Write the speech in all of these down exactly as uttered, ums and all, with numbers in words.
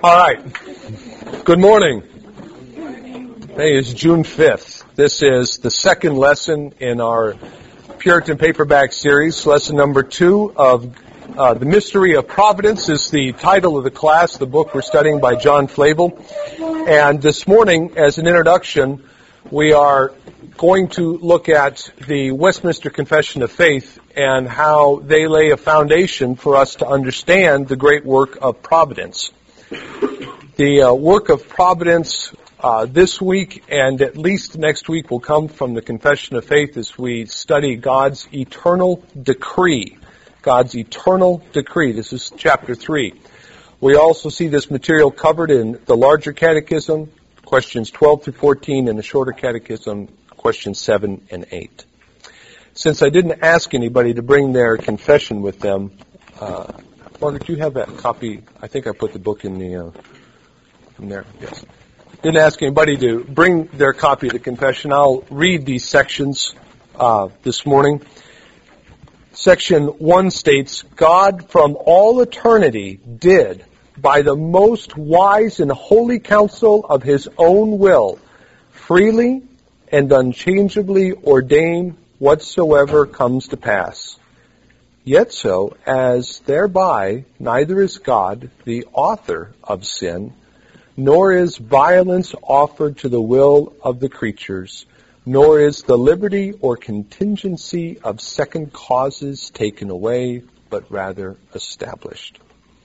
All right. Good morning. Today is June fifth. This is the second lesson in our Puritan paperback series. Lesson number two of uh, The Mystery of Providence is the title of the class, the book we're studying by John Flavel. And this morning, as an introduction, we are going to look at the Westminster Confession of Faith and how they lay a foundation for us to understand the great work of providence. The uh, work of providence uh, this week and at least next week will come from the Confession of Faith as we study God's eternal decree. God's eternal decree. This is chapter three. We also see this material covered in the larger catechism, questions twelve through fourteen, and the shorter catechism, questions seven and eight. Since I didn't ask anybody to bring their confession with them, uh, Margaret, do you have that copy? I think I put the book in the... Uh, From there, yes. Didn't ask anybody to bring their copy of the confession. I'll read these sections uh, this morning. Section one states, God from all eternity did, by the most wise and holy counsel of his own will, freely and unchangeably ordain whatsoever comes to pass. Yet so, as thereby neither is God the author of sin, nor is violence offered to the will of the creatures, nor is the liberty or contingency of second causes taken away, but rather established.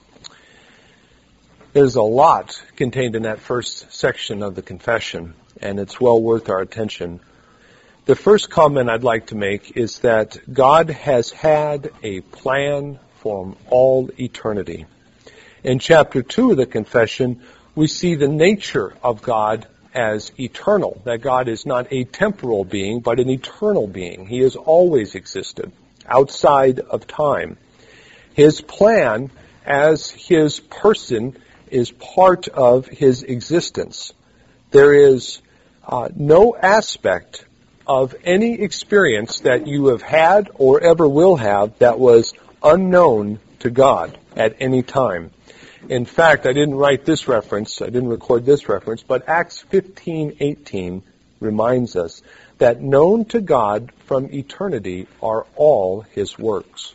There's a lot contained in that first section of the confession, and it's well worth our attention. The first comment I'd like to make is that God has had a plan from all eternity. In chapter two of the confession, we see the nature of God as eternal, that God is not a temporal being, but an eternal being. He has always existed, outside of time. His plan as his person is part of his existence. There is uh, no aspect of any experience that you have had or ever will have that was unknown to God at any time. In fact, I didn't write this reference, I didn't record this reference, but Acts fifteen eighteen reminds us that known to God from eternity are all his works.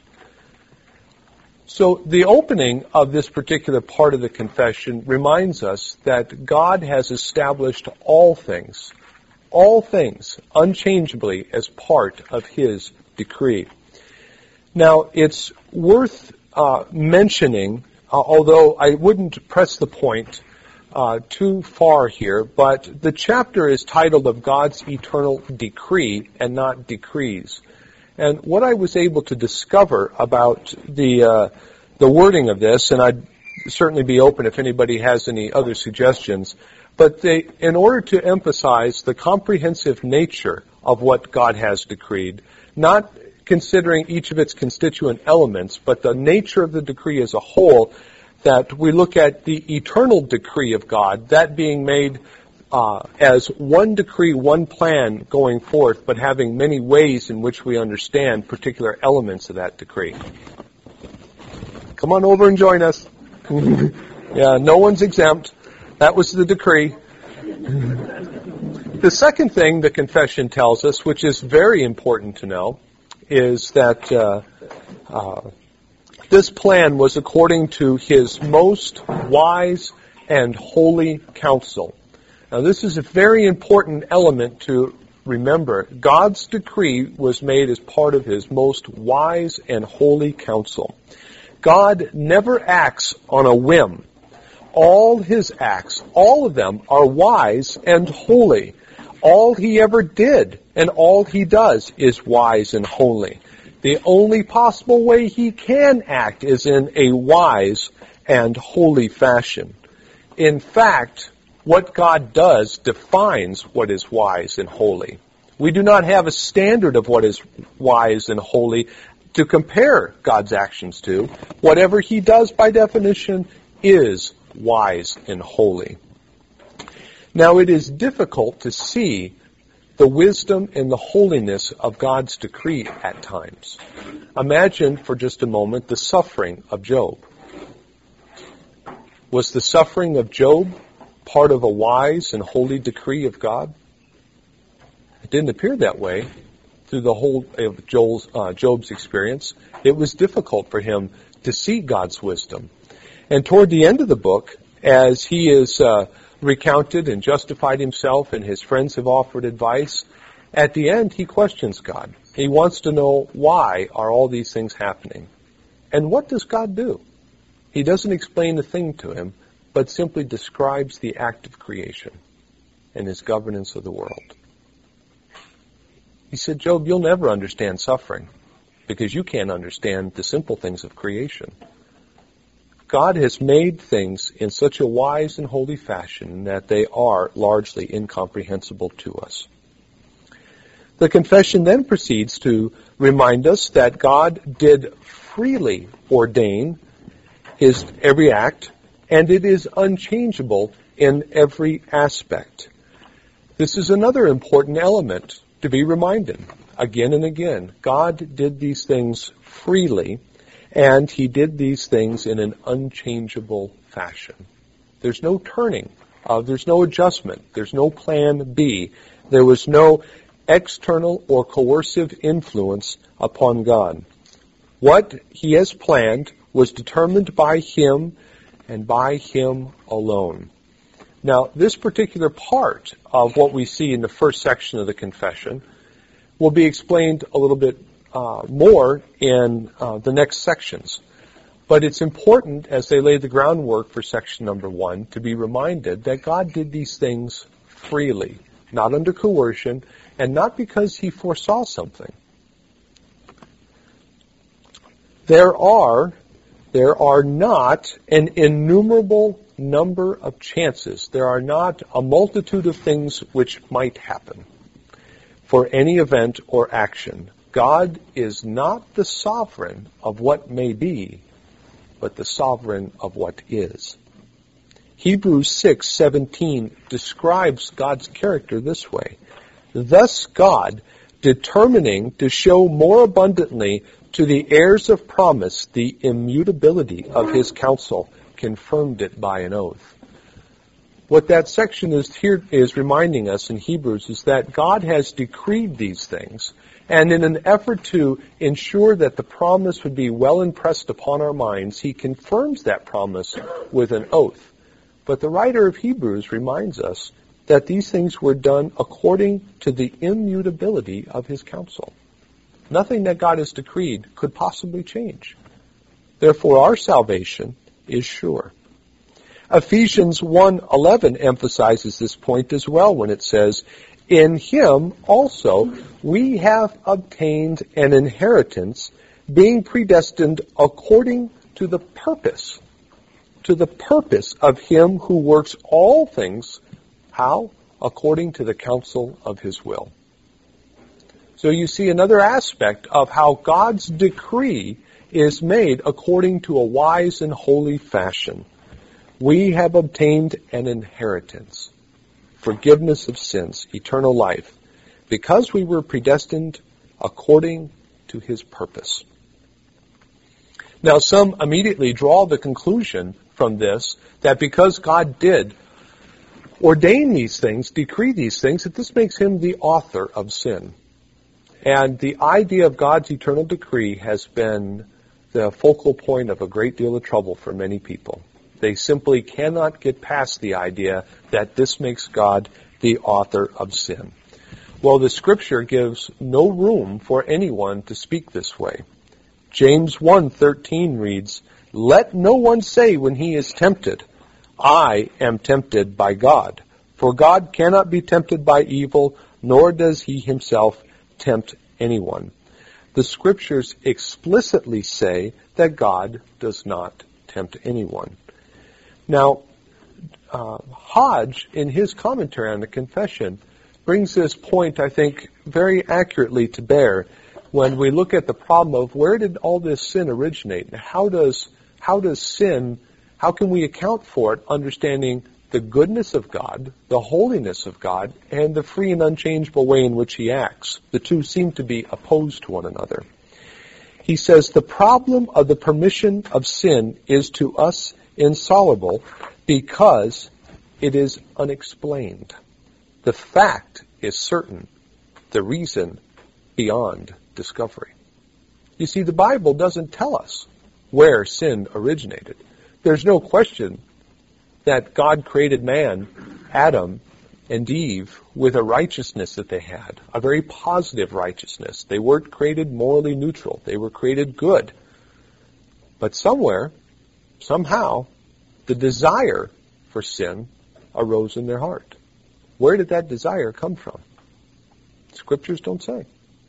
So the opening of this particular part of the confession reminds us that God has established all things, all things, unchangeably as part of his decree. Now, it's worth uh, mentioning, Uh, although I wouldn't press the point uh, too far here, but the chapter is titled of God's eternal decree and not decrees. And what I was able to discover about the uh, the wording of this, and I'd certainly be open if anybody has any other suggestions, but they, in order to emphasize the comprehensive nature of what God has decreed, not considering each of its constituent elements, but the nature of the decree as a whole, that we look at the eternal decree of God, that being made uh, as one decree, one plan going forth, but having many ways in which we understand particular elements of that decree. Come on over and join us. Yeah, no one's exempt. That was the decree. The second thing the confession tells us, which is very important to know, is that uh, uh, this plan was according to his most wise and holy counsel. Now, this is a very important element to remember. God's decree was made as part of his most wise and holy counsel. God never acts on a whim. All his acts, all of them, are wise and holy. All he ever did and all he does is wise and holy. The only possible way he can act is in a wise and holy fashion. In fact, what God does defines what is wise and holy. We do not have a standard of what is wise and holy to compare God's actions to. Whatever he does by definition is wise and holy. Now, it is difficult to see the wisdom and the holiness of God's decree at times. Imagine for just a moment the suffering of Job. Was the suffering of Job part of a wise and holy decree of God? It didn't appear that way through the whole of Joel's, uh, Job's experience. It was difficult for him to see God's wisdom. And toward the end of the book, as he is uh, recounted and justified himself and his friends have offered advice, at the end he questions God. He wants to know, why are all these things happening? And what does God do? He doesn't explain a thing to him, but simply describes the act of creation and his governance of the world. He said, Job, you'll never understand suffering because you can't understand the simple things of creation. God has made things in such a wise and holy fashion that they are largely incomprehensible to us. The confession then proceeds to remind us that God did freely ordain his every act, and it is unchangeable in every aspect. This is another important element to be reminded again and again. God did these things freely, and he did these things in an unchangeable fashion. There's no turning. Uh, there's no adjustment. There's no plan B. There was no external or coercive influence upon God. What he has planned was determined by him and by him alone. Now, this particular part of what we see in the first section of the confession will be explained a little bit uh, more in uh, the next sections. But it's important, as they lay the groundwork for section number one, to be reminded that God did these things freely, not under coercion, and not because he foresaw something. There are There are not an innumerable number of chances. There are not a multitude of things which might happen for any event or action. God is not the sovereign of what may be, but the sovereign of what is. Hebrews six seventeen describes God's character this way. Thus God, determining to show more abundantly to the heirs of promise the immutability of his counsel, confirmed it by an oath. What that section is here is reminding us in Hebrews is that God has decreed these things, and in an effort to ensure that the promise would be well impressed upon our minds, he confirms that promise with an oath. But the writer of Hebrews reminds us that these things were done according to the immutability of his counsel. Nothing that God has decreed could possibly change. Therefore, our salvation is sure. Ephesians one eleven emphasizes this point as well when it says, in him also we have obtained an inheritance, being predestined according to the purpose, to the purpose of him who works all things, how? According to the counsel of his will. So you see another aspect of how God's decree is made according to a wise and holy fashion. We have obtained an inheritance, forgiveness of sins, eternal life, because we were predestined according to his purpose. Now, some immediately draw the conclusion from this that because God did ordain these things, decree these things, that this makes him the author of sin. And the idea of God's eternal decree has been the focal point of a great deal of trouble for many people. They simply cannot get past the idea that this makes God the author of sin. Well, the Scripture gives no room for anyone to speak this way. James one thirteen reads, let no one say when he is tempted, I am tempted by God. For God cannot be tempted by evil, nor does he himself tempt anyone. The Scriptures explicitly say that God does not tempt anyone. Now, uh, Hodge, in his commentary on the confession, brings this point, I think, very accurately to bear when we look at the problem of where did all this sin originate, and how does how does sin, how can we account for it, understanding the goodness of God, the holiness of God, and the free and unchangeable way in which he acts. The two seem to be opposed to one another. He says, the problem of the permission of sin is to us insoluble, because it is unexplained. The fact is certain, the reason beyond discovery. You see, the Bible doesn't tell us where sin originated. There's no question that God created man, Adam and Eve, with a righteousness that they had, a very positive righteousness. They weren't created morally neutral. They were created good. But somewhere, somehow, the desire for sin arose in their heart. Where did that desire come from? Scriptures don't say.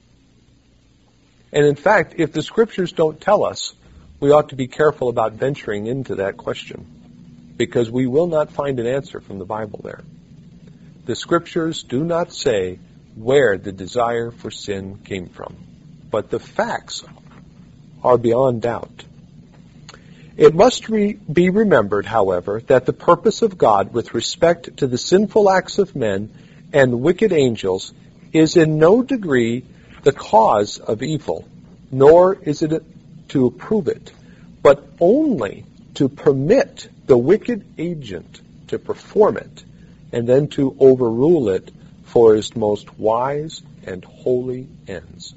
And in fact, if the Scriptures don't tell us, we ought to be careful about venturing into that question, because we will not find an answer from the Bible there. The Scriptures do not say where the desire for sin came from, but the facts are beyond doubt. It must re- be remembered, however, that the purpose of God with respect to the sinful acts of men and wicked angels is in no degree the cause of evil, nor is it to approve it, but only to permit the wicked agent to perform it, and then to overrule it for his most wise and holy ends.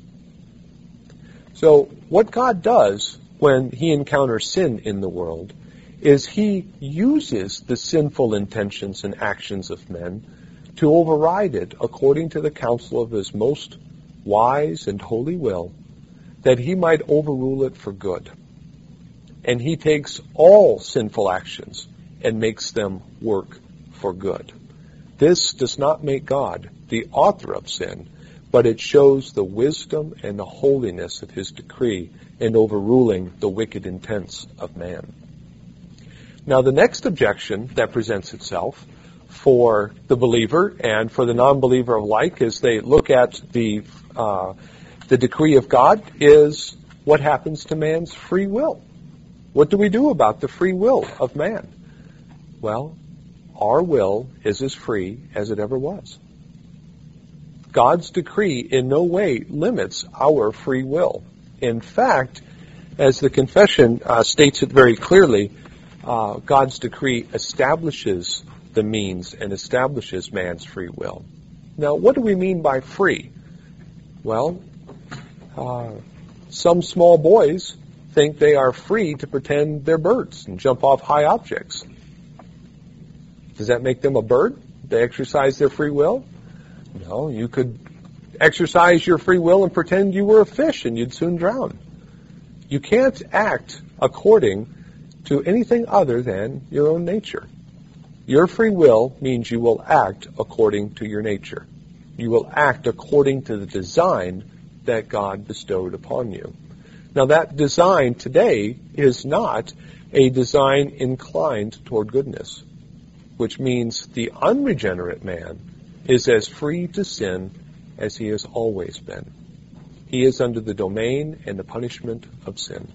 So what God does when he encounters sin in the world is he uses the sinful intentions and actions of men to override it according to the counsel of his most wise and holy will, that he might overrule it for good. And he takes all sinful actions and makes them work for good. This does not make God the author of sin, but it shows the wisdom and the holiness of his decree in overruling the wicked intents of man. Now, the next objection that presents itself for the believer and for the non-believer alike as they look at the uh, the decree of God is what happens to man's free will. What do we do about the free will of man? Well, our will is as free as it ever was. God's decree in no way limits our free will. In fact, as the confession uh, states it very clearly, uh, God's decree establishes the means and establishes man's free will. Now, what do we mean by free? Well, uh, some small boys think they are free to pretend they're birds and jump off high objects. Does that make them a bird? They exercise their free will? No, you could exercise your free will and pretend you were a fish and you'd soon drown. You can't act according to anything other than your own nature. Your free will means you will act according to your nature. You will act according to the design that God bestowed upon you. Now, that design today is not a design inclined toward goodness, which means the unregenerate man is as free to sin as he has always been. He is under the domain and the punishment of sin.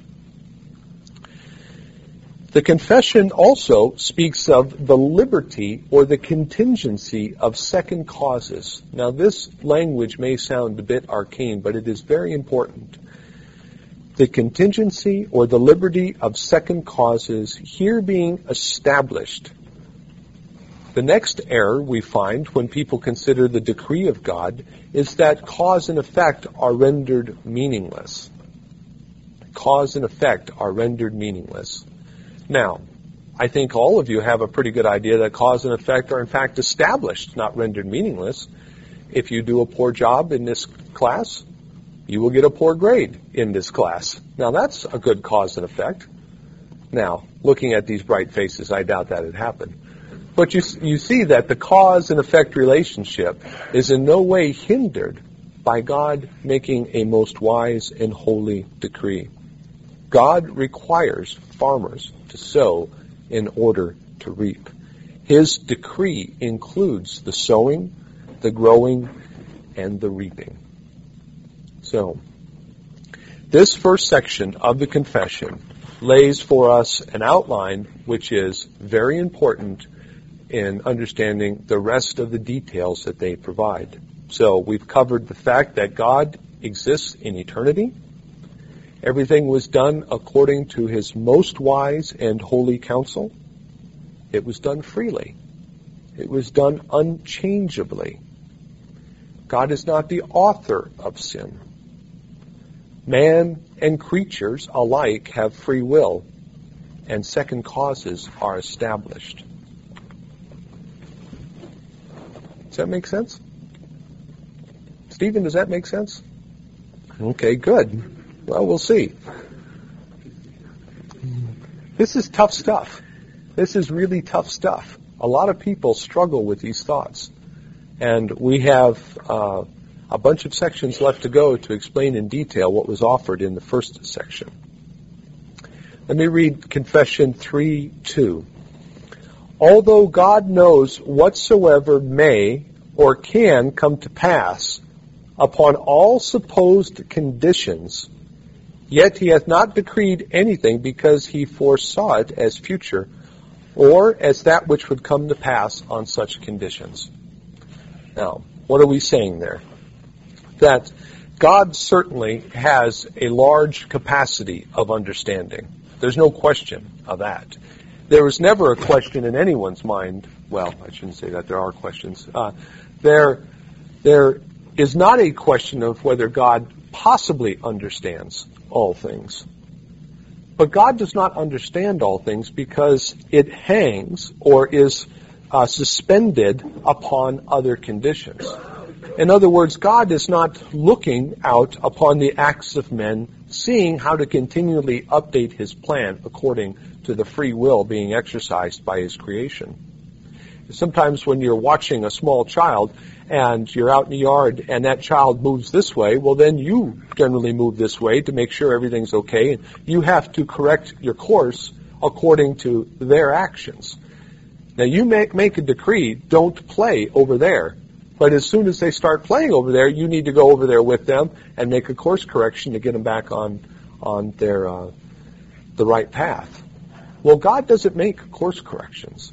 The confession also speaks of the liberty or the contingency of second causes. Now, this language may sound a bit arcane, but it is very important. The contingency or the liberty of second causes here being established. The next error we find when people consider the decree of God is that cause and effect are rendered meaningless. Cause and effect are rendered meaningless. Now, I think all of you have a pretty good idea that cause and effect are in fact established, not rendered meaningless. If you do a poor job in this class, you will get a poor grade in this class. Now, that's a good cause and effect. Now, looking at these bright faces, I doubt that had happened. But you, you see that the cause and effect relationship is in no way hindered by God making a most wise and holy decree. God requires farmers to sow in order to reap. His decree includes the sowing, the growing, and the reaping. So, this first section of the confession lays for us an outline which is very important in understanding the rest of the details that they provide. So we've covered the fact that God exists in eternity. Everything was done according to his most wise and holy counsel. It was done freely. It was done unchangeably. God is not the author of sin. Man and creatures alike have free will, and second causes are established. Does that make sense? Stephen, does that make sense? Okay, good. Well, we'll see. This is tough stuff. This is really tough stuff. A lot of people struggle with these thoughts. And we have uh, a bunch of sections left to go to explain in detail what was offered in the first section. Let me read Confession three two. Although God knows whatsoever may or can come to pass upon all supposed conditions, yet he hath not decreed anything because he foresaw it as future, or as that which would come to pass on such conditions. Now, what are we saying there? That God certainly has a large capacity of understanding. There's no question of that. There was never a question in anyone's mind. Well, I shouldn't say that. There are questions. Uh, there, there is not a question of whether God possibly understands all things. But God does not understand all things because it hangs or is uh, suspended upon other conditions. In other words, God is not looking out upon the acts of men, seeing how to continually update his plan according to the free will being exercised by his creation. Sometimes when you're watching a small child and you're out in the yard and that child moves this way, well then you generally move this way to make sure everything's okay, and you have to correct your course according to their actions. Now you make, make a decree, don't play over there. But as soon as they start playing over there, you need to go over there with them and make a course correction to get them back on on their uh, the right path. Well, God doesn't make course corrections.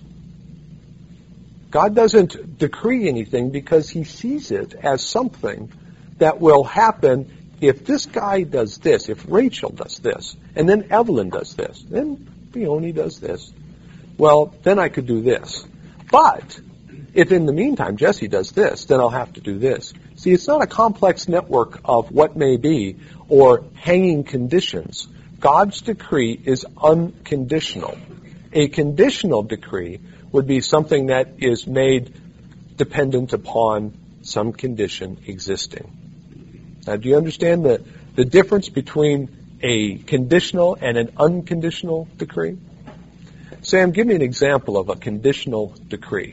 God doesn't decree anything because he sees it as something that will happen if this guy does this, if Rachel does this, and then Evelyn does this, then Peony does this. Well, then I could do this. But if in the meantime Jesse does this, then I'll have to do this. See, it's not a complex network of what may be or hanging conditions. God's decree is unconditional. A conditional decree would be something that is made dependent upon some condition existing. Now, do you understand the, the difference between a conditional and an unconditional decree? Sam, give me an example of a conditional decree.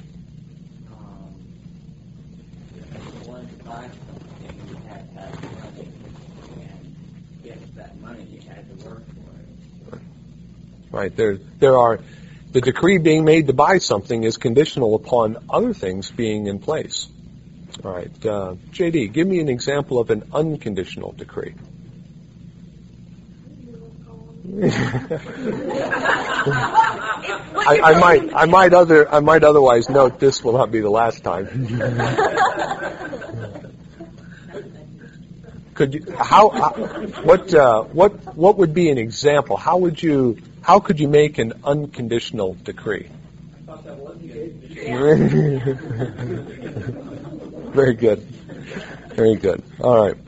Right, there, there are, the decree being made to buy something is conditional upon other things being in place. All right, uh, J D, give me an example of an unconditional decree. I, I might, I might other, I might otherwise note this will not be the last time. Could you, how, how what, uh, what, what would be an example? How would you, how could you make an unconditional decree? Very good. Very good. All right.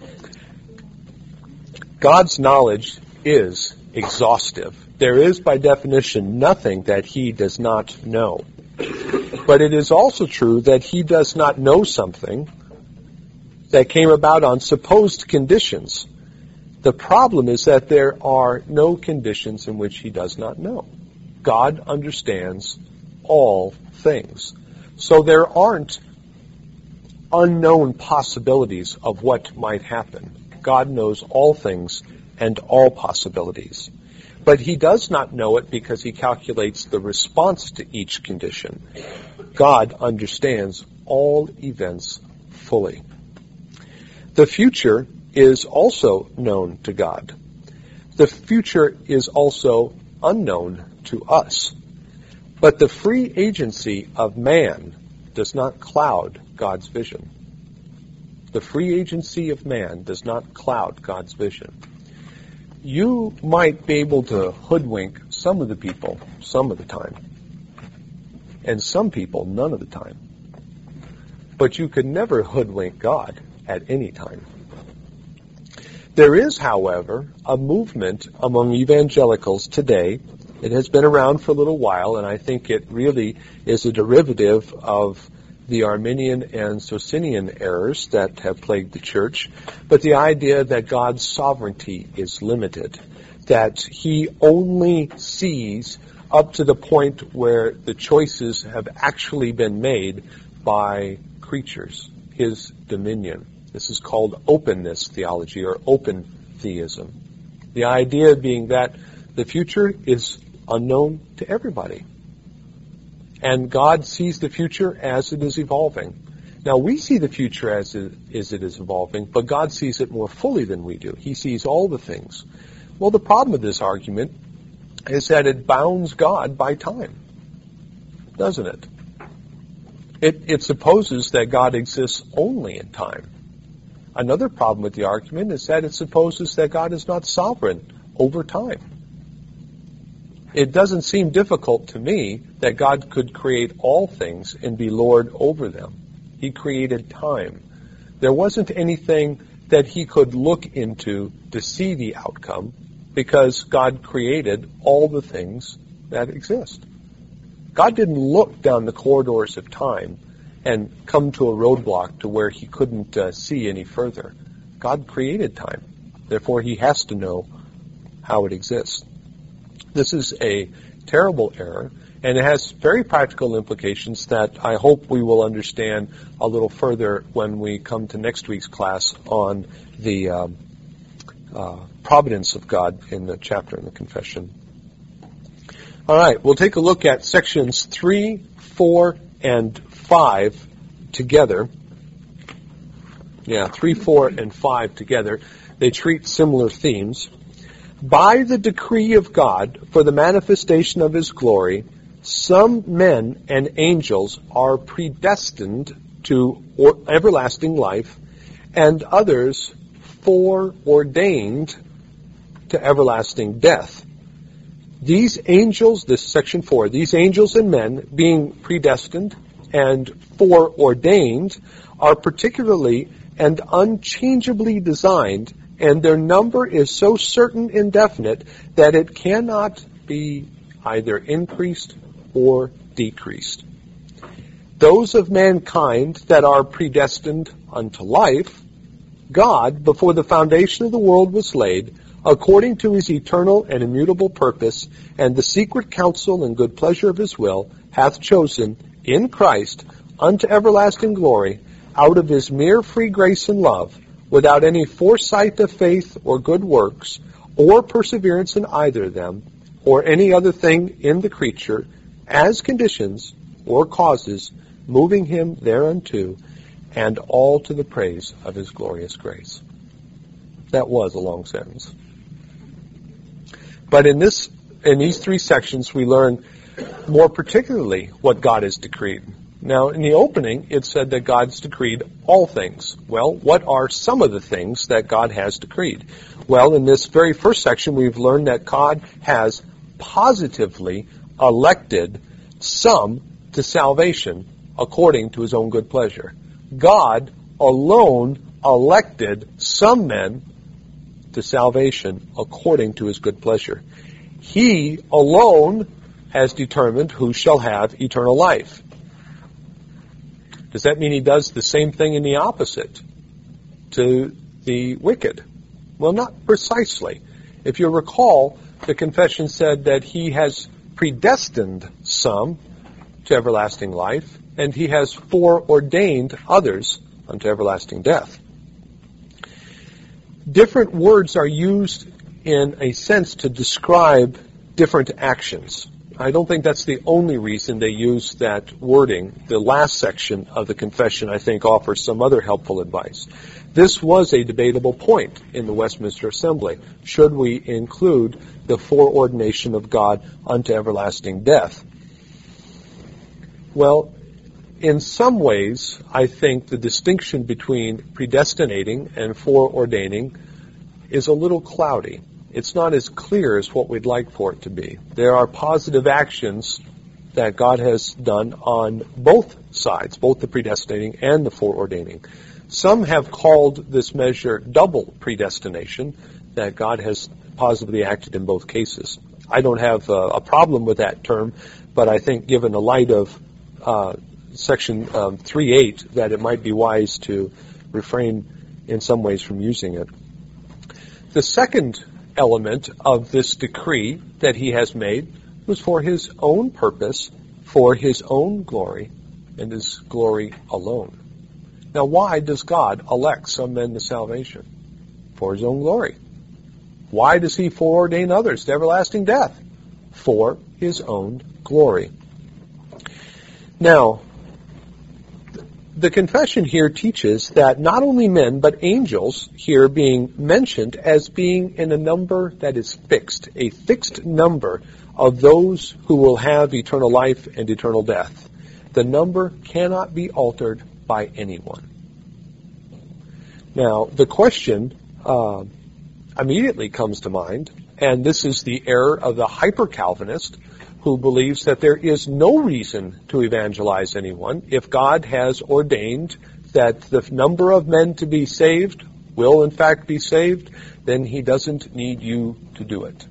God's knowledge is exhaustive. There is, by definition, nothing that he does not know. But it is also true that he does not know something that came about on supposed conditions. The problem is that there are no conditions in which he does not know. God understands all things. So there aren't unknown possibilities of what might happen. God knows all things and all possibilities. But he does not know it because he calculates the response to each condition. God understands all events fully. The future is also known to God. The future is also unknown to us. But the free agency of man does not cloud God's vision. The free agency of man does not cloud God's vision. You might be able to hoodwink some of the people some of the time. and some people none of the time. But you could never hoodwink God at any time. There is, however, a movement among evangelicals today. It has been around for a little while, and I think it really is a derivative of the Arminian and Socinian errors that have plagued the church, but the idea that God's sovereignty is limited, that He only sees up to the point where the choices have actually been made by creatures, His dominion. This is called openness theology, or open theism. The idea being that the future is unknown to everybody. And God sees the future as it is evolving. Now, we see the future as it, as it is evolving, but God sees it more fully than we do. He sees all the things. Well, the problem with this argument is that it bounds God by time, doesn't it? It, it supposes that God exists only in time. Another problem with the argument is that it supposes that God is not sovereign over time. It doesn't seem difficult to me that God could create all things and be Lord over them. He created time. There wasn't anything that He could look into to see the outcome, because God created all the things that exist. God didn't look down the corridors of time and come to a roadblock to where He couldn't uh, see any further. God created time. Therefore, He has to know how it exists. This is a terrible error, and it has very practical implications that I hope we will understand a little further when we come to next week's class on the uh, uh, providence of God in the chapter in the Confession. All right, we'll take a look at sections three, four, and five together. Yeah, three, four, and five together. They treat similar themes. By the decree of God for the manifestation of His glory, some men and angels are predestined to everlasting life, and others foreordained to everlasting death. These angels, this is section four, these angels and men being predestined and foreordained are particularly and unchangeably designed, and their number is so certain and definite that it cannot be either increased or decreased. Those of mankind that are predestined unto life, God, before the foundation of the world was laid, according to His eternal and immutable purpose, and the secret counsel and good pleasure of His will, hath chosen in Christ unto everlasting glory, out of His mere free grace and love, without any foresight of faith or good works, or perseverance in either of them, or any other thing in the creature, as conditions or causes, moving Him thereunto, and all to the praise of His glorious grace. That was a long sentence. But in this, in these three sections, we learn more particularly what God has decreed. Now, in the opening, it said that God's decreed all things. Well, what are some of the things that God has decreed? Well, in this very first section, we've learned that God has positively elected some to salvation according to His own good pleasure. God alone elected some men to salvation according to His good pleasure. He alone has determined who shall have eternal life. Does that mean He does the same thing in the opposite to the wicked? Well, not precisely. If you recall, the confession said that He has predestined some to everlasting life, and He has foreordained others unto everlasting death. Different words are used in a sense to describe different actions. I don't think that's the only reason they use that wording. The last section of the confession, I think, offers some other helpful advice. This was a debatable point in the Westminster Assembly. Should we include the foreordination of God unto everlasting death? Well, in some ways, I think the distinction between predestinating and foreordaining is a little cloudy. It's not as clear as what we'd like for it to be. There are positive actions that God has done on both sides, both the predestinating and the foreordaining. Some have called this measure double predestination, that God has positively acted in both cases. I don't have a, a problem with that term, but I think given the light of uh, section um, three eight, that it might be wise to refrain in some ways from using it. The second element of this decree that he has made was for his own purpose, for his own glory, and his glory alone. Now, why does God elect some men to salvation? For his own glory. Why does he foreordain others to everlasting death? For his own glory. Now, the confession here teaches that not only men, but angels here being mentioned as being in a number that is fixed, a fixed number of those who will have eternal life and eternal death. The number cannot be altered by anyone. Now, the question uh, immediately comes to mind, and this is the error of the hyper-Calvinist, who believes that there is no reason to evangelize anyone if God has ordained that the number of men to be saved will in fact be saved, then he doesn't need you to do it.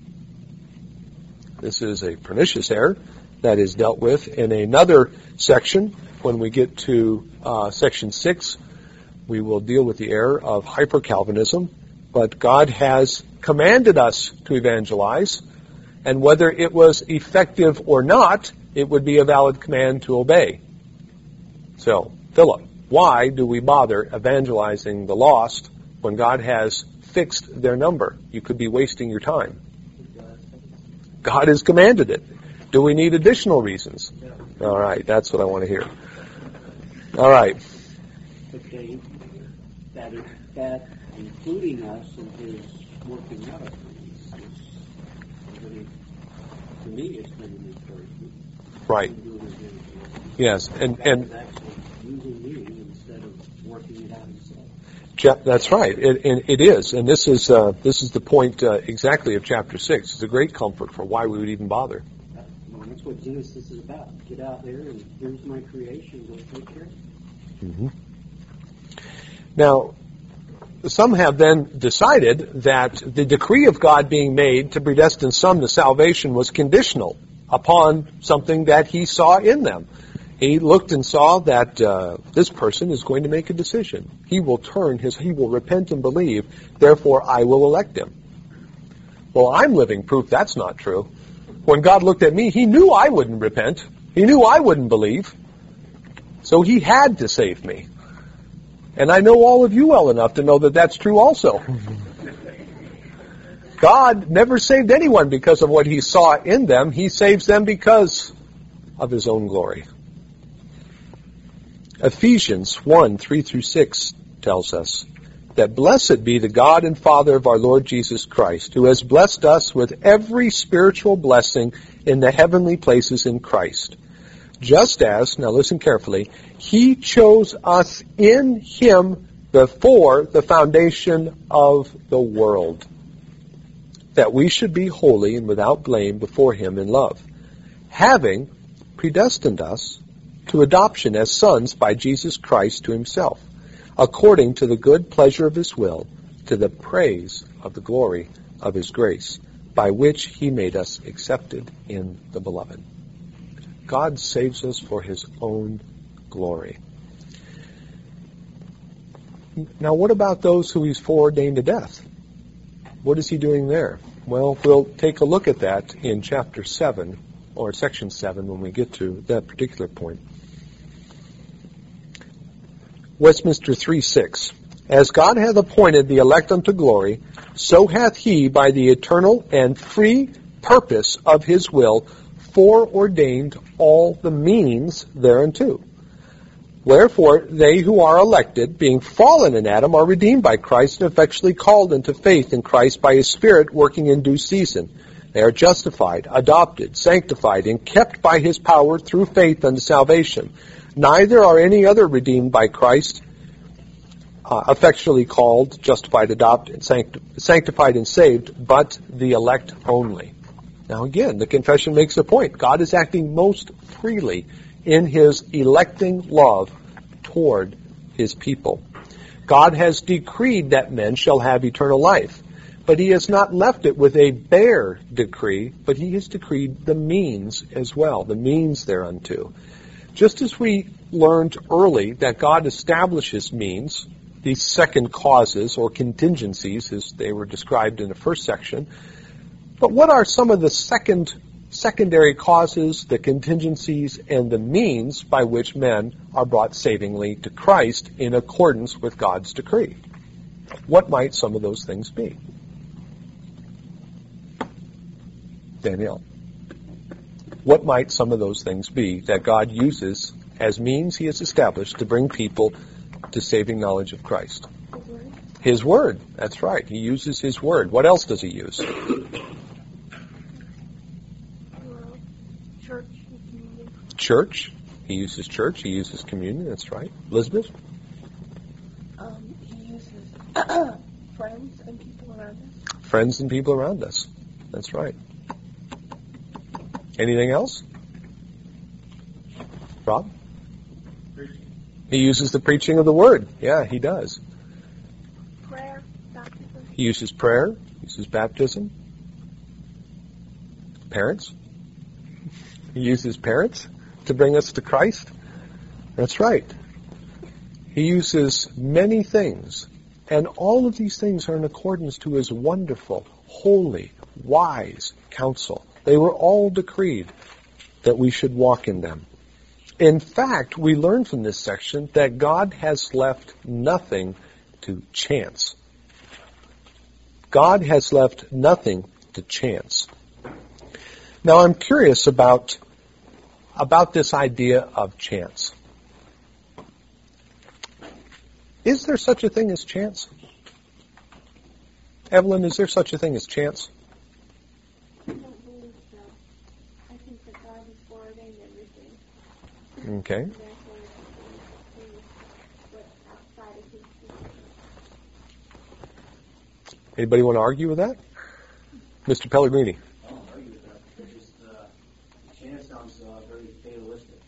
This is a pernicious error that is dealt with in another section. When we get to uh, section six, we will deal with the error of hyper-Calvinism. But God has commanded us to evangelize, and whether it was effective or not, it would be a valid command to obey. So, Philip, why do we bother evangelizing the lost when God has fixed their number? You could be wasting your time. God has commanded it. Do we need additional reasons? All right, that's what I want to hear. All right. Okay, that, is, that including us in his working out of things, is really, to me, it's been an encouragement. Right. Yes, and and actually using me instead of working it out himself. Jeff, that's right. It, it, it is, and this is uh, this is the point uh, exactly of chapter six. It's a great comfort for why we would even bother. Well, that's what Genesis is about. Get out there and here's my creation. Go take care of it. Mm-hmm. Now, some have then decided that the decree of God being made to predestine some to salvation was conditional upon something that he saw in them. He looked and saw that uh, this person is going to make a decision. He will turn his, he will repent and believe, therefore I will elect him. Well, I'm living proof that's not true. When God looked at me, he knew I wouldn't repent. He knew I wouldn't believe. So he had to save me. And I know all of you well enough to know that that's true also. God never saved anyone because of what he saw in them. He saves them because of his own glory. Ephesians one, three through six tells us that blessed be the God and Father of our Lord Jesus Christ, who has blessed us with every spiritual blessing in the heavenly places in Christ. Just as, now listen carefully, he chose us in him before the foundation of the world, that we should be holy and without blame before him in love, having predestined us to adoption as sons by Jesus Christ to himself, according to the good pleasure of his will, to the praise of the glory of his grace, by which he made us accepted in the beloved. God saves us for his own glory. Now, what about those who he's foreordained to death? What is he doing there? Well, we'll take a look at that in chapter seven, or section seven, when we get to that particular point. Westminster three six. As God hath appointed the elect unto glory, so hath he, by the eternal and free purpose of his will, foreordained all the means thereunto. Wherefore they who are elected, being fallen in Adam, are redeemed by Christ and effectually called into faith in Christ by his Spirit working in due season. They are justified, adopted, sanctified, and kept by his power through faith unto salvation. Neither are any other redeemed by Christ, uh, effectually called, justified, adopted, sancti- sanctified, and saved, but the elect only. Now again, the confession makes a point. God is acting most freely in his electing love toward his people. God has decreed that men shall have eternal life. But he has not left it with a bare decree, but he has decreed the means as well, the means thereunto. Just as we learned early that God establishes means, these second causes or contingencies as they were described in the first section, but what are some of the second secondary causes, the contingencies, and the means by which men are brought savingly to Christ in accordance with God's decree? What might some of those things be? Danielle, what might some of those things be that God uses as means he has established to bring people to saving knowledge of Christ? His word. His word, that's right. He uses his word. What else does he use? Well, church and communion. Church. He uses church. He uses communion. That's right. Elizabeth? Um, he uses friends and people around us. Friends and people around us. That's right. Anything else? Rob? Preaching. He uses the preaching of the word. Yeah, he does. Prayer, baptism. He uses prayer. He uses baptism. Parents? He uses parents to bring us to Christ. That's right. He uses many things. And all of these things are in accordance to his wonderful, holy, wise counsel. They were all decreed that we should walk in them. In fact, we learn from this section that God has left nothing to chance. God has left nothing to chance. Now, I'm curious about, about this idea of chance. Is there such a thing as chance? Evelyn, is there such a thing as chance? I don't believe so. I think that God has foreordained everything. Okay. And therefore, it's what's outside of his decision. Anybody want to argue with that? Mister Pellegrini. I don't argue with that. It's just, uh, chance sounds uh, very fatalistic.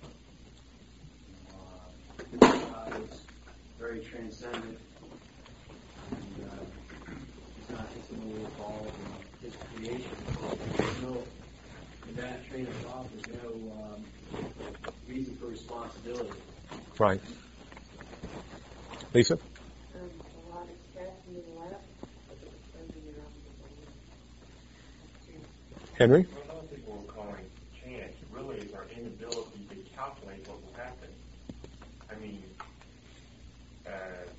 Uh, God is very transcendent. And uh, he's not intimately involved in his creation. There's no, in that train of thought, there's no um, reason for responsibility. Right. Lisa? Um, a lot is cast in the lap, but the spending around the Henry? What other people are calling chance really is our inability to calculate what will happen. I mean, uh,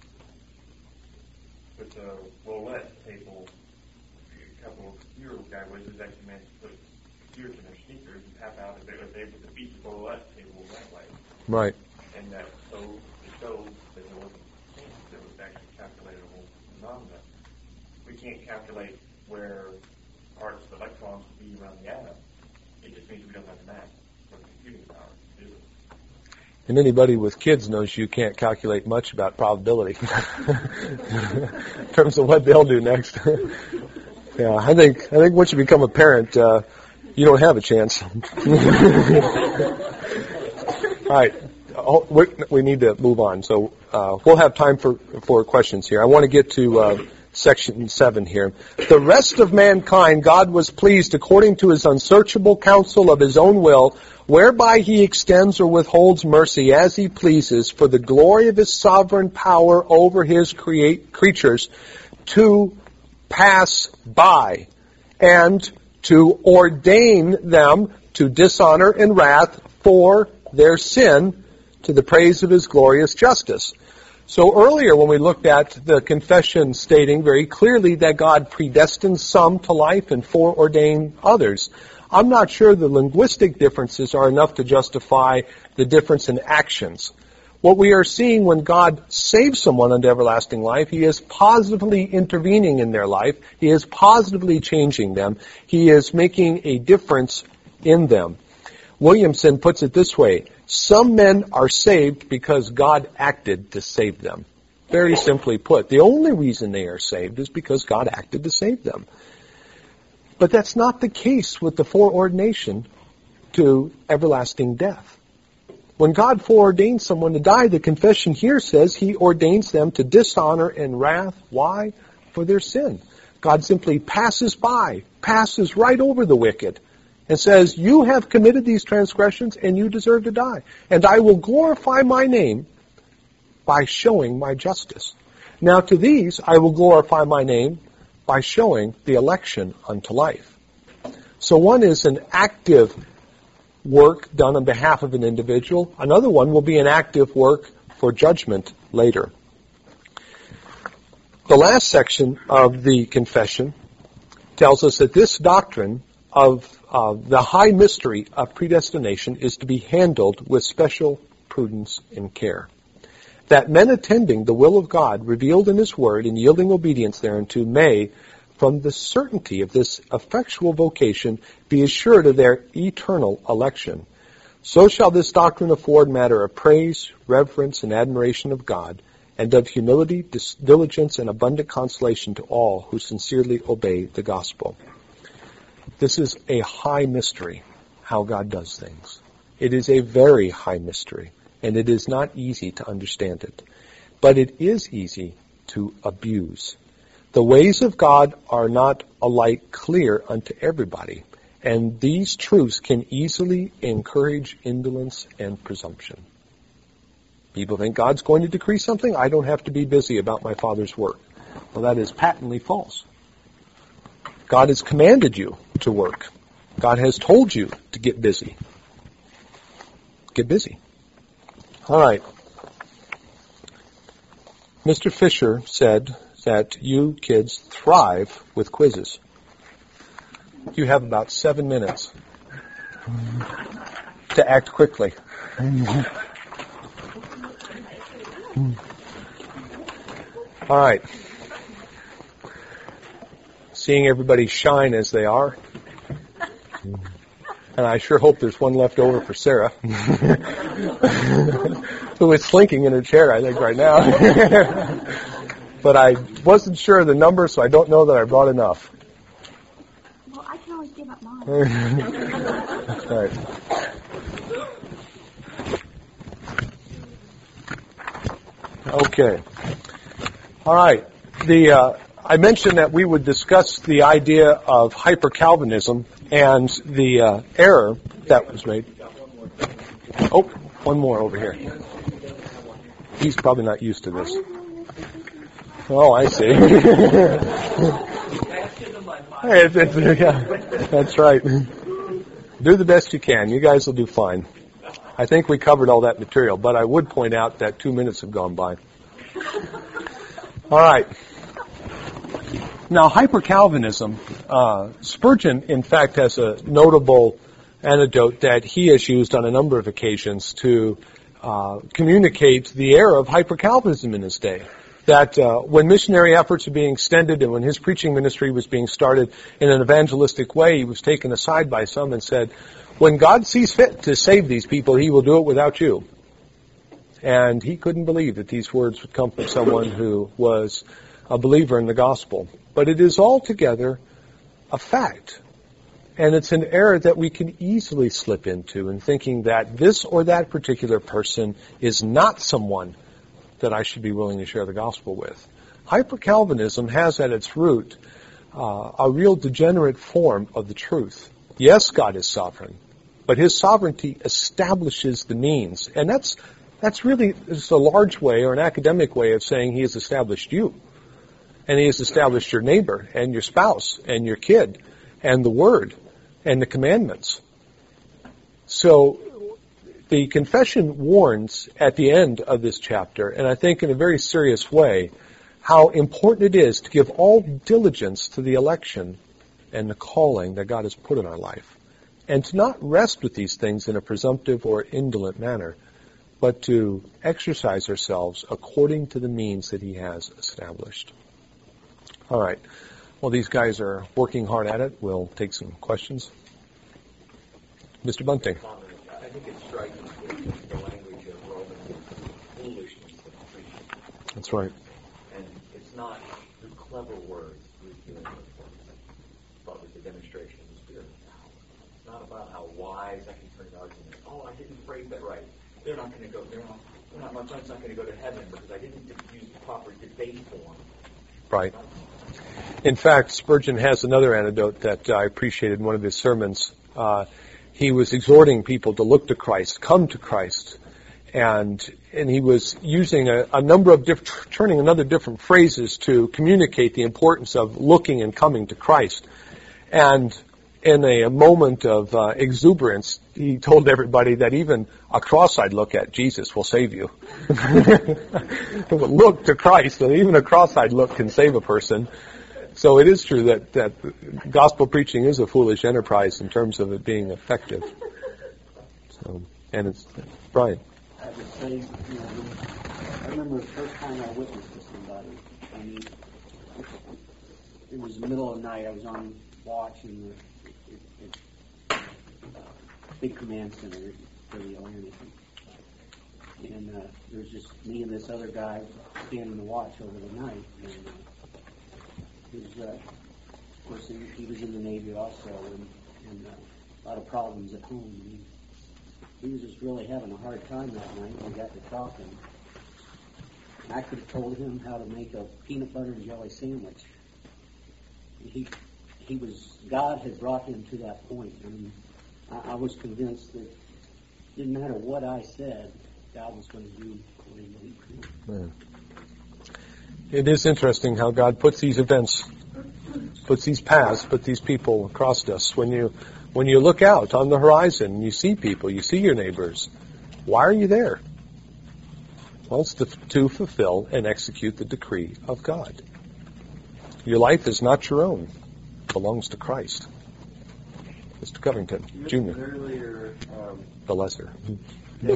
with the roulette table, a couple of years ago, was actually meant to put gears in their sneakers and tap out if they were able to beat the roulette table that way. Right. And that so it shows that there wasn't a chance, there was actually calculatable phenomena. We can't calculate where parts of electrons will be around the atom. It just means we don't have the math or computing power to do it. And anybody with kids knows you can't calculate much about probability in terms of what they'll do next. Yeah, I think I think once you become a parent, uh, you don't have a chance. All right, oh, we, we need to move on. So uh, we'll have time for for questions here. I want to get to uh, section seven here. The rest of mankind, God was pleased according to his unsearchable counsel of his own will, whereby he extends or withholds mercy as he pleases for the glory of his sovereign power over his create creatures to pass by and to ordain them to dishonor and wrath for their sin to the praise of his glorious justice. So earlier when we looked at the confession stating very clearly that God predestined some to life and foreordained others, I'm not sure the linguistic differences are enough to justify the difference in actions. What we are seeing when God saves someone unto everlasting life, he is positively intervening in their life. He is positively changing them. He is making a difference in them. Williamson puts it this way: some men are saved because God acted to save them. Very simply put, the only reason they are saved is because God acted to save them. But that's not the case with the foreordination to everlasting death. When God foreordains someone to die, the confession here says He ordains them to dishonor and wrath. Why? For their sin. God simply passes by, passes right over the wicked, and says, you have committed these transgressions and you deserve to die. And I will glorify my name by showing my justice. Now to these I will glorify my name by showing the election unto life. So one is an active work done on behalf of an individual. Another one will be an active work for judgment later. The last section of the confession tells us that this doctrine of uh, the high mystery of predestination is to be handled with special prudence and care. That men attending the will of God revealed in His Word and yielding obedience thereunto may, from the certainty of this effectual vocation, be assured of their eternal election. So shall this doctrine afford matter of praise, reverence, and admiration of God, and of humility, diligence, and abundant consolation to all who sincerely obey the gospel. This is a high mystery, how God does things. It is a very high mystery, and it is not easy to understand it. But it is easy to abuse. The ways of God are not alike clear unto everybody, and these truths can easily encourage indolence and presumption. People think God's going to decree something. I don't have to be busy about my Father's work. Well, that is patently false. God has commanded you to work. God has told you to get busy. Get busy. All right. Mister Fisher said that you kids thrive with quizzes. You have about seven minutes to act quickly. All right. Seeing everybody shine as they are. And I sure hope there's one left over for Sarah, who is slinking in her chair, I think, right now. But I wasn't sure of the number, so I don't know that I brought enough. Well, I can always give up mine. That's right. Okay. All right. The uh, I mentioned that we would discuss the idea of hyper-Calvinism and the uh, error that was made. Oh, one more over here. He's probably not used to this. Oh, I see. Hey, it's, it's, yeah, that's right. Do the best you can. You guys will do fine. I think we covered all that material, but I would point out that two minutes have gone by. All right. Now, hyper-Calvinism, uh, Spurgeon, in fact, has a notable anecdote that he has used on a number of occasions to uh, communicate the error of hyper-Calvinism in his day. That uh, when missionary efforts were being extended and when his preaching ministry was being started in an evangelistic way, he was taken aside by some and said, when God sees fit to save these people, He will do it without you. And he couldn't believe that these words would come from someone who was a believer in the gospel. But it is altogether a fact. And it's an error that we can easily slip into in thinking that this or that particular person is not someone that I should be willing to share the gospel with. Hyper-Calvinism has at its root uh, a real degenerate form of the truth. Yes, God is sovereign, but His sovereignty establishes the means. And that's that's really just a large way or an academic way of saying He has established you. And He has established your neighbor and your spouse and your kid and the Word and the commandments. So the confession warns at the end of this chapter, and I think in a very serious way, how important it is to give all diligence to the election and the calling that God has put in our life. And to not rest with these things in a presumptive or indolent manner, but to exercise ourselves according to the means that He has established. All right. Well, these guys are working hard at it. We'll take some questions. Mister Bunting. I think it's striking with the language of Roman foolishness of preaching. That's right. And it's not the clever words we're dealing with. But with the demonstration of the Spirit. It's not about how wise I can turn an argument. Oh, I didn't phrase that right. They're not going to go. They're not. They're not. My son's not going to go to heaven because I didn't use the proper debate form. Right. In fact, Spurgeon has another anecdote that I appreciated in one of his sermons. Uh, he was exhorting people to look to Christ, come to Christ, and and he was using a, a number of different, turning another different phrases to communicate the importance of looking and coming to Christ. And in a, a moment of uh, exuberance, he told everybody that even a cross-eyed look at Jesus will save you. Look to Christ, and even a cross-eyed look can save a person. So it is true that, that gospel preaching is a foolish enterprise in terms of it being effective. So, and it's, Brian. I would say, you know, I remember the first time I witnessed to somebody. I mean, it was the middle of the night. I was on watch in the it, it, uh, big command center for the Atlantic. And uh, there was just me and this other guy standing the watch over the night. And uh, his, uh, of course, he, he was in the Navy also, and, and uh, a lot of problems at home. And he, he was just really having a hard time that night. We got to talking. And I could have told him how to make a peanut butter and jelly sandwich. He he was, God had brought him to that point. I mean, I, I was convinced that it didn't matter what I said, God was going to do what he needed to do. It is interesting how God puts these events, puts these paths, puts these people across us. When you when you look out on the horizon, you see people, you see your neighbors. Why are you there? Well, it's to, to fulfill and execute the decree of God. Your life is not your own. It belongs to Christ. Mister Covington, you Junior. Earlier, um, The lesser. you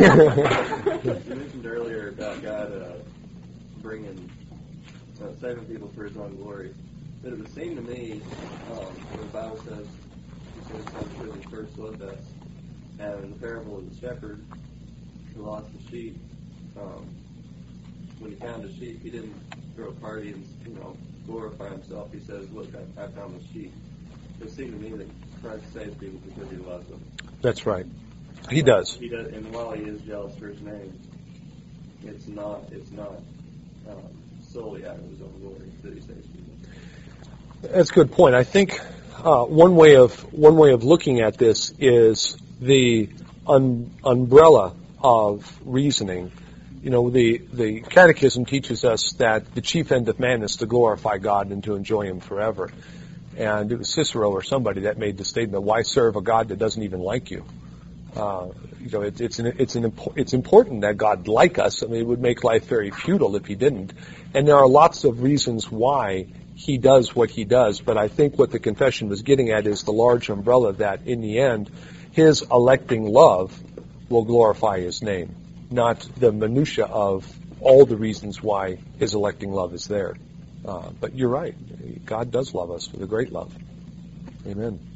mentioned earlier about God uh, bringing, uh, saving people for His own glory. But it would seem to me, um, when the Bible says, He says, "I'm sure the first loved us," and in the parable of the shepherd who lost the sheep, um, when he found the sheep, he didn't throw a party and, you know, glorify himself. He says, "Look, I, I found the sheep." It would seem to me that Christ saves people because He loves them. That's right. He does. He does, and while He is jealous for His name, it's not it's not um, solely out of His own glory that He saves people. That's a good point. I think uh, one way of one way of looking at this is the un- umbrella of reasoning. You know, the the Catechism teaches us that the chief end of man is to glorify God and to enjoy Him forever. And it was Cicero or somebody that made the statement, "Why serve a God that doesn't even like you?" Uh, you know, it, it's an, it's an impo- it's important that God like us. I mean, it would make life very futile if He didn't. And there are lots of reasons why He does what He does. But I think what the confession was getting at is the large umbrella that, in the end, His electing love will glorify His name, not the minutia of all the reasons why His electing love is there. Uh, but you're right. God does love us with a great love. Amen.